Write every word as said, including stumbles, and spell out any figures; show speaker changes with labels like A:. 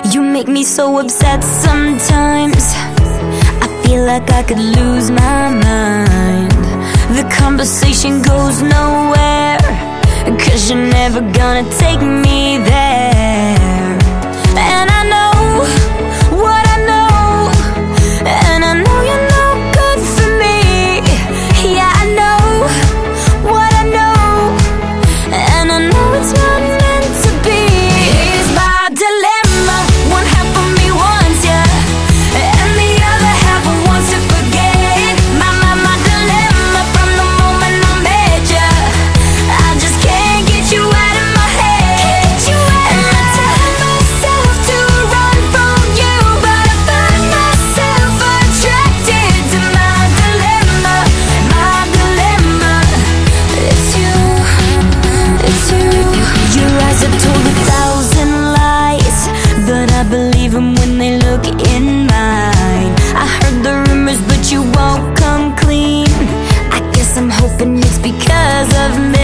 A: You make me so upset sometimes. I feel like I could lose my mind. The conversation goes nowhere, 'cause you're never gonna take me there. And I know what I know, and I know you're no good for me. Yeah, I know what I know, and I know it's not meant to be. Here's my dilemma. One half of me wants you, and the other half wants to forget. My, my, my dilemma from the moment I met you. I just can't get you out of my head. And I tell myself to run from you, but I find myself attracted to my dilemma. My dilemma. It's you, it's you. Your eyes have told a thousand lies, but I believe them when they look in mine. I heard the rumors, but you won't come clean. I guess I'm hoping it's because of me.